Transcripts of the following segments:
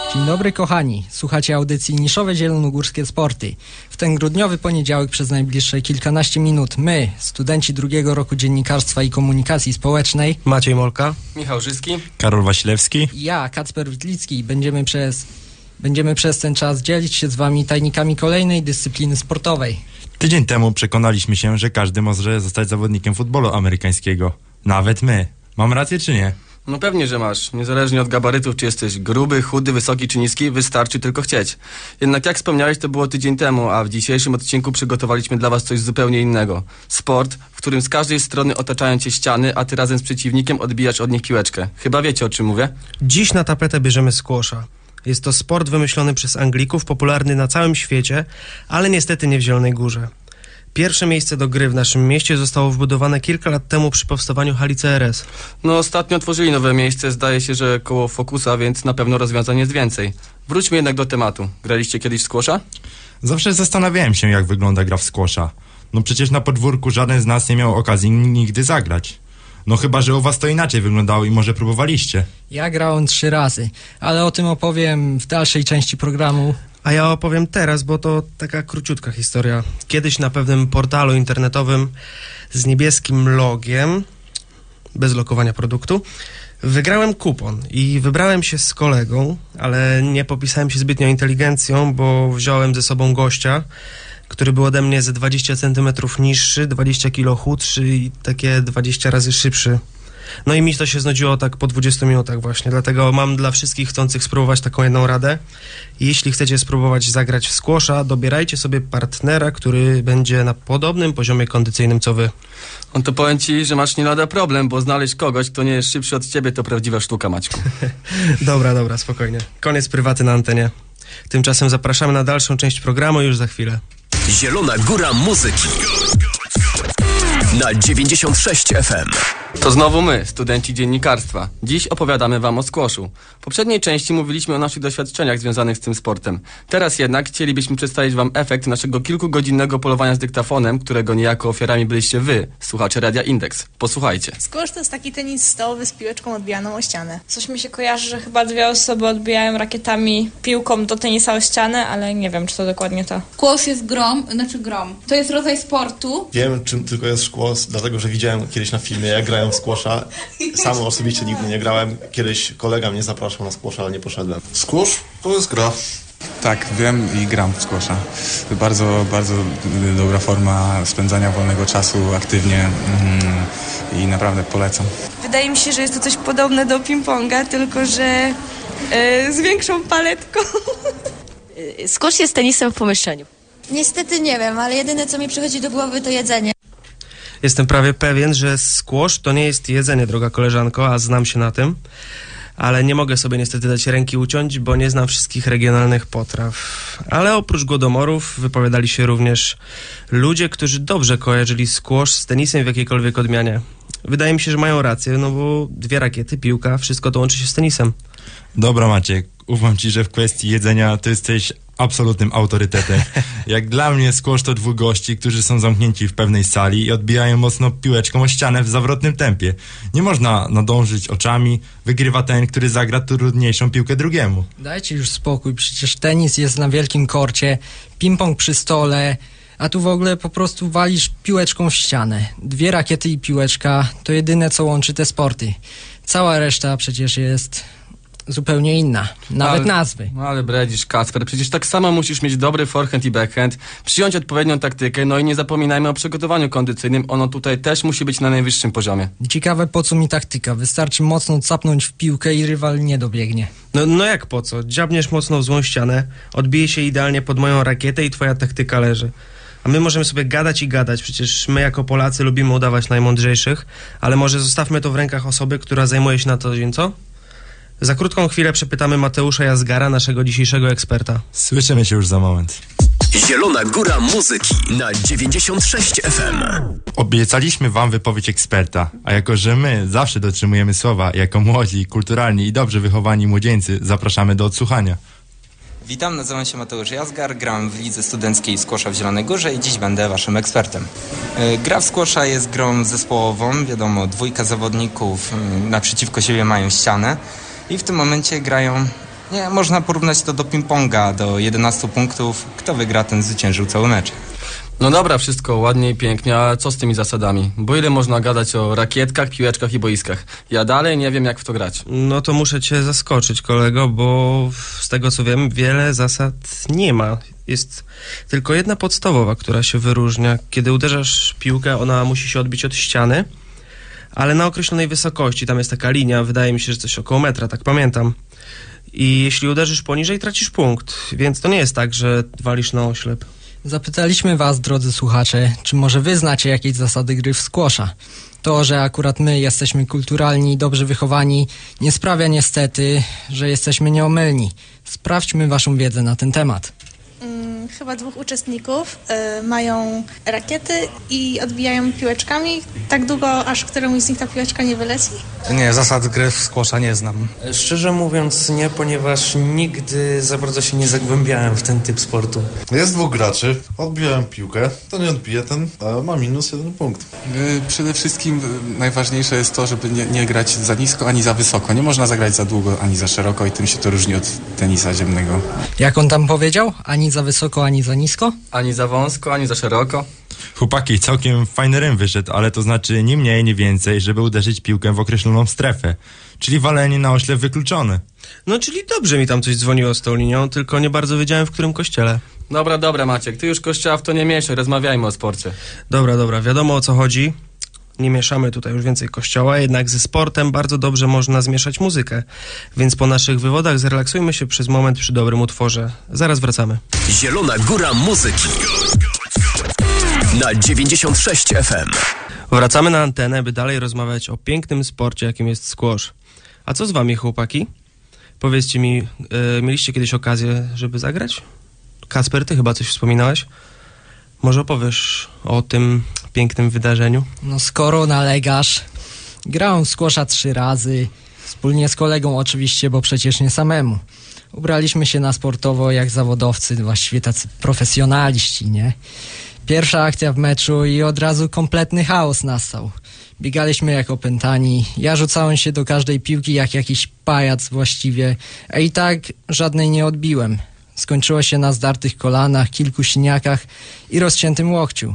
Dzień dobry kochani, słuchacie audycji Niszowe Zielonogórskie Sporty. W ten grudniowy poniedziałek przez najbliższe kilkanaście minut my, studenci drugiego roku Dziennikarstwa i Komunikacji Społecznej, Maciej Molka, Michał Żyski, Karol Wasilewski i ja, Kacper Witlicki, będziemy przez ten czas dzielić się z wami tajnikami kolejnej dyscypliny sportowej. Tydzień temu przekonaliśmy się, że każdy może zostać zawodnikiem futbolu amerykańskiego. Nawet my. Mam rację czy nie? No pewnie, że masz. Niezależnie od gabarytów, czy jesteś gruby, chudy, wysoki czy niski, wystarczy tylko chcieć. Jednak jak wspomniałeś, to było tydzień temu, a w dzisiejszym odcinku przygotowaliśmy dla was coś zupełnie innego. Sport, w którym z każdej strony otaczają cię ściany, a ty razem z przeciwnikiem odbijasz od nich piłeczkę. Chyba wiecie, o czym mówię? Dziś na tapetę bierzemy squasha. Jest to sport wymyślony przez Anglików, popularny na całym świecie, ale niestety nie w Zielonej Górze. Pierwsze miejsce do gry w naszym mieście zostało wbudowane kilka lat temu przy powstawaniu hali CRS. No ostatnio otworzyli nowe miejsce, zdaje się, że koło Focusa, więc na pewno rozwiązań jest więcej. Wróćmy jednak do tematu. Graliście kiedyś w squasha? Zawsze zastanawiałem się, jak wygląda gra w squasha. No przecież na podwórku żaden z nas nie miał okazji nigdy zagrać. No chyba, że u was to inaczej wyglądało i może próbowaliście. Ja grałem 3 razy, ale o tym opowiem w dalszej części programu. A ja opowiem teraz, bo to taka króciutka historia. Kiedyś na pewnym portalu internetowym z niebieskim logiem, bez lokowania produktu, wygrałem kupon i wybrałem się z kolegą, ale nie popisałem się zbytnio inteligencją, bo wziąłem ze sobą gościa, który był ode mnie ze 20 cm niższy, 20 kg chudszy i takie 20 razy szybszy. No i mi to się znudziło tak po 20 minutach właśnie, dlatego mam dla wszystkich chcących spróbować taką jedną radę. Jeśli chcecie spróbować zagrać w squasha, dobierajcie sobie partnera, który będzie na podobnym poziomie kondycyjnym co wy. On to powiem ci, że masz nie lada problem, bo znaleźć kogoś, kto nie jest szybszy od ciebie, to prawdziwa sztuka, Maćku. Dobra, spokojnie. Koniec prywaty na antenie. Tymczasem zapraszamy na dalszą część programu już za chwilę. Zielona Góra Muzyki na 96 FM. To znowu my, studenci dziennikarstwa. Dziś opowiadamy wam o squashu. W poprzedniej części mówiliśmy o naszych doświadczeniach związanych z tym sportem. Teraz jednak chcielibyśmy przedstawić wam efekt naszego kilkugodzinnego polowania z dyktafonem, którego niejako ofiarami byliście wy, słuchacze Radia Indeks. Posłuchajcie. Squash to jest taki tenis stołowy z piłeczką odbijaną o ścianę. Coś mi się kojarzy, że chyba 2 osoby odbijają rakietami piłką do tenisa o ścianę, ale nie wiem, czy to dokładnie to. Squash jest grom. To jest rodzaj sportu. Wiem, czym tylko jest squash, dlatego że widziałem kiedyś na filmie, jak grają w squasha. Sam osobiście nigdy nie grałem. Kiedyś kolega mnie zapraszał na squasha, ale nie poszedłem. Squash to jest gra. Tak, wiem i gram w squasha. Bardzo, bardzo dobra forma spędzania wolnego czasu aktywnie i naprawdę polecam. Wydaje mi się, że jest to coś podobne do ping-ponga, tylko że z większą paletką. Squash jest tenisem w pomieszczeniu. Niestety nie wiem, ale jedyne co mi przychodzi do głowy to jedzenie. Jestem prawie pewien, że squash to nie jest jedzenie, droga koleżanko, a znam się na tym. Ale nie mogę sobie niestety dać ręki uciąć, bo nie znam wszystkich regionalnych potraw. Ale oprócz głodomorów wypowiadali się również ludzie, którzy dobrze kojarzyli squash z tenisem w jakiejkolwiek odmianie. Wydaje mi się, że mają rację, no bo 2 rakiety, piłka, wszystko to łączy się z tenisem. Dobra Maciek, ufam ci, że w kwestii jedzenia to jesteś absolutnym autorytetem. Jak dla mnie squash to 2 gości, którzy są zamknięci w pewnej sali i odbijają mocno piłeczką o ścianę w zawrotnym tempie. Nie można nadążyć oczami, wygrywa ten, który zagra trudniejszą piłkę drugiemu. Dajcie już spokój, przecież tenis jest na wielkim korcie, ping-pong przy stole, a tu w ogóle po prostu walisz piłeczką w ścianę. 2 rakiety i piłeczka to jedyne, co łączy te sporty. Cała reszta przecież jest zupełnie inna, nawet nazwy. No ale bredzisz, Kacper, przecież tak samo musisz mieć dobry forehand i backhand, przyjąć odpowiednią taktykę, no i nie zapominajmy o przygotowaniu kondycyjnym, ono tutaj też musi być na najwyższym poziomie. Ciekawe, po co mi taktyka, wystarczy mocno capnąć w piłkę i rywal nie dobiegnie. No jak po co? Dziabniesz mocno w złą ścianę, odbije się idealnie pod moją rakietę i twoja taktyka leży. A my możemy sobie gadać i gadać, przecież my jako Polacy lubimy udawać najmądrzejszych, ale może zostawmy to w rękach osoby, która zajmuje się na co dzień, co? Za krótką chwilę przepytamy Mateusza Jazgara, naszego dzisiejszego eksperta. Słyszymy się już za moment. Zielona Góra Muzyki na 96 FM. Obiecaliśmy wam wypowiedź eksperta, a jako że my zawsze dotrzymujemy słowa, jako młodzi, kulturalni i dobrze wychowani młodzieńcy, zapraszamy do odsłuchania. Witam, nazywam się Mateusz Jazgar, gram w lidze studenckiej squasha w Zielonej Górze i dziś będę waszym ekspertem. Gra w squasha jest grą zespołową, wiadomo, 2 zawodników naprzeciwko siebie mają ścianę i w tym momencie grają Nie, można porównać to do ping-ponga, do 11 punktów. Kto wygra, ten zwyciężył cały mecz. No dobra, wszystko ładnie i pięknie, a co z tymi zasadami? Bo ile można gadać o rakietkach, piłeczkach i boiskach? Ja dalej nie wiem, jak w to grać. No to muszę cię zaskoczyć, kolego, bo z tego co wiem, wiele zasad nie ma. Jest tylko jedna podstawowa, która się wyróżnia. Kiedy uderzasz piłkę, ona musi się odbić od ściany, ale na określonej wysokości. Tam jest taka linia, wydaje mi się, że coś około metra, tak pamiętam. I jeśli uderzysz poniżej, tracisz punkt, więc to nie jest tak, że walisz na oślep. Zapytaliśmy was, drodzy słuchacze, czy może wy znacie jakieś zasady gry w squasha. To, że akurat my jesteśmy kulturalni i dobrze wychowani, nie sprawia niestety, że jesteśmy nieomylni. Sprawdźmy waszą wiedzę na ten temat. Chyba 2 uczestników mają rakiety i odbijają piłeczkami tak długo, aż któremuś z nich ta piłeczka nie wyleci. Nie, zasad gry w squasha nie znam. Szczerze mówiąc nie, ponieważ nigdy za bardzo się nie zagłębiałem w ten typ sportu. Jest 2 graczy, odbijają piłkę, to nie odbije, ten ma minus 1 punkt. Przede wszystkim najważniejsze jest to, żeby nie grać za nisko ani za wysoko. Nie można zagrać za długo ani za szeroko i tym się to różni od tenisa ziemnego. Jak on tam powiedział? Ani za wysoko, ani za nisko? Ani za wąsko, ani za szeroko. Chłopaki, całkiem fajny rym wyszedł, ale to znaczy ni mniej, ni więcej, żeby uderzyć piłkę w określoną strefę. Czyli walenie na oślep wykluczone. No, czyli dobrze mi tam coś dzwoniło z tą linią, tylko nie bardzo wiedziałem, w którym kościele. Dobra, Maciek, ty już kościoła w to nie mieszaj, rozmawiajmy o sporcie. Dobra, wiadomo o co chodzi. Nie mieszamy tutaj już więcej kościoła, jednak ze sportem bardzo dobrze można zmieszać muzykę. Więc po naszych wywodach zrelaksujmy się przez moment przy dobrym utworze. Zaraz wracamy. Zielona Góra Muzyki na 96 FM. Wracamy na antenę, by dalej rozmawiać o pięknym sporcie, jakim jest squash. A co z wami, chłopaki? Powiedzcie mi, mieliście kiedyś okazję, żeby zagrać? Kasper, ty chyba coś wspominałeś? Może opowiesz o tym pięknym wydarzeniu? No skoro nalegasz, grałem w squasha 3 razy, wspólnie z kolegą oczywiście, bo przecież nie samemu. Ubraliśmy się na sportowo jak zawodowcy, właściwie tacy profesjonaliści, nie? Pierwsza akcja w meczu i od razu kompletny chaos nastał. Biegaliśmy jak opętani, ja rzucałem się do każdej piłki jak jakiś pajac właściwie, a i tak żadnej nie odbiłem. Skończyło się na zdartych kolanach, kilku siniakach i rozciętym łokciu.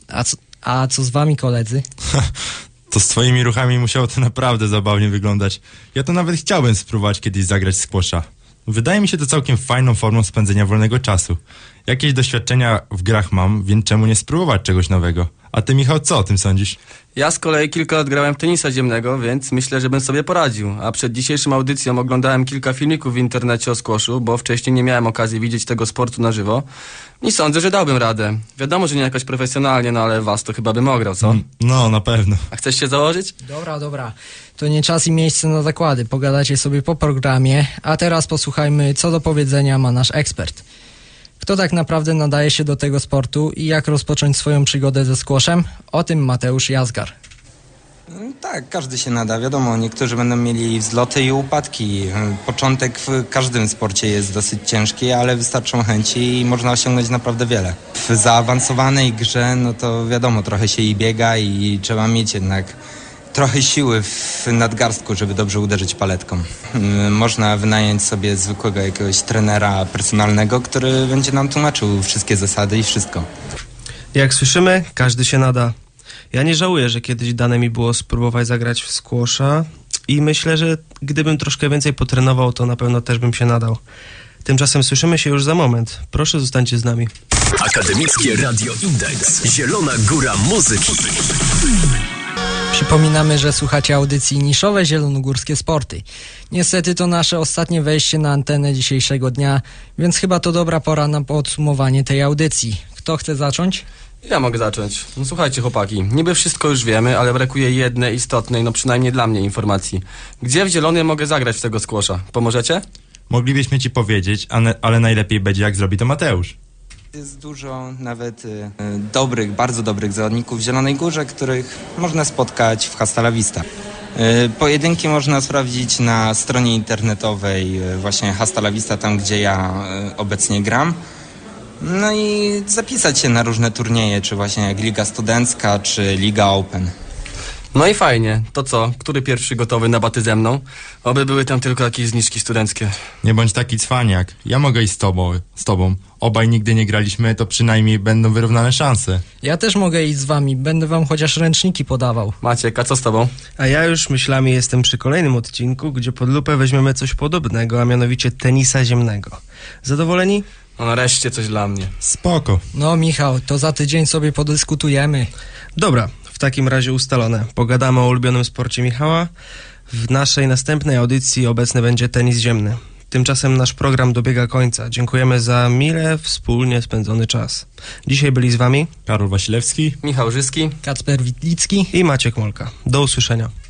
A co z wami, koledzy? To z twoimi ruchami musiało to naprawdę zabawnie wyglądać. Ja to nawet chciałbym spróbować kiedyś zagrać squasha. Wydaje mi się to całkiem fajną formą spędzenia wolnego czasu. Jakieś doświadczenia w grach mam, więc czemu nie spróbować czegoś nowego? A ty, Michał, co o tym sądzisz? Ja z kolei kilka lat grałem w tenisa ziemnego, więc myślę, że bym sobie poradził. A przed dzisiejszą audycją oglądałem kilka filmików w internecie o squashu, bo wcześniej nie miałem okazji widzieć tego sportu na żywo. I sądzę, że dałbym radę. Wiadomo, że nie jakoś profesjonalnie, no ale was to chyba bym ograł, co? No, na pewno. A chcesz się założyć? Dobra. To nie czas i miejsce na zakłady. Pogadacie sobie po programie, a teraz posłuchajmy, co do powiedzenia ma nasz ekspert. Kto tak naprawdę nadaje się do tego sportu i jak rozpocząć swoją przygodę ze squashem? O tym Mateusz Jazgar. Tak, każdy się nada. Wiadomo, niektórzy będą mieli wzloty i upadki. Początek w każdym sporcie jest dosyć ciężki, ale wystarczą chęci i można osiągnąć naprawdę wiele. W zaawansowanej grze, no to wiadomo, trochę się i biega i trzeba mieć jednak trochę siły w nadgarstku, żeby dobrze uderzyć paletką. Można wynająć sobie zwykłego jakiegoś trenera personalnego, który będzie nam tłumaczył wszystkie zasady i wszystko. Jak słyszymy, każdy się nada. Ja nie żałuję, że kiedyś dane mi było spróbować zagrać w squasha i myślę, że gdybym troszkę więcej potrenował, to na pewno też bym się nadał. Tymczasem słyszymy się już za moment. Proszę, zostańcie z nami. Akademickie Radio Index. Zielona Góra Muzyki. Przypominamy, że słuchacie audycji niszowe Zielonogórskie Sporty. Niestety to nasze ostatnie wejście na antenę dzisiejszego dnia, więc chyba to dobra pora na podsumowanie tej audycji. Kto chce zacząć? Ja mogę zacząć. No słuchajcie, chłopaki, niby wszystko już wiemy, ale brakuje jednej istotnej, no przynajmniej dla mnie, informacji. Gdzie w Zielonie mogę zagrać w tego squasha? Pomożecie? Moglibyśmy ci powiedzieć, ale najlepiej będzie, jak zrobi to Mateusz. Jest dużo nawet dobrych, bardzo dobrych zawodników w Zielonej Górze, których można spotkać w Hasta La Vista. Pojedynki można sprawdzić na stronie internetowej właśnie Hasta La Vista, tam gdzie ja obecnie gram. No i zapisać się na różne turnieje, czy właśnie jak Liga Studencka, czy Liga Open. No i fajnie. To co? Który pierwszy gotowy na baty ze mną? Oby były tam tylko jakieś zniżki studenckie. Nie bądź taki cwaniak. Ja mogę iść z tobą. Obaj nigdy nie graliśmy, to przynajmniej będą wyrównane szanse. Ja też mogę iść z wami, będę wam chociaż ręczniki podawał. Maciek, a co z tobą? A ja już myślami jestem przy kolejnym odcinku, gdzie pod lupę weźmiemy coś podobnego, a mianowicie tenisa ziemnego. Zadowoleni? No nareszcie coś dla mnie. Spoko. No Michał, to za tydzień sobie podyskutujemy. Dobra, w takim razie ustalone. Pogadamy o ulubionym sporcie Michała. W naszej następnej audycji obecny będzie tenis ziemny. Tymczasem nasz program dobiega końca. Dziękujemy za mile wspólnie spędzony czas. Dzisiaj byli z wami Karol Wasilewski, Michał Żyski, Kacper Witlicki i Maciek Molka. Do usłyszenia.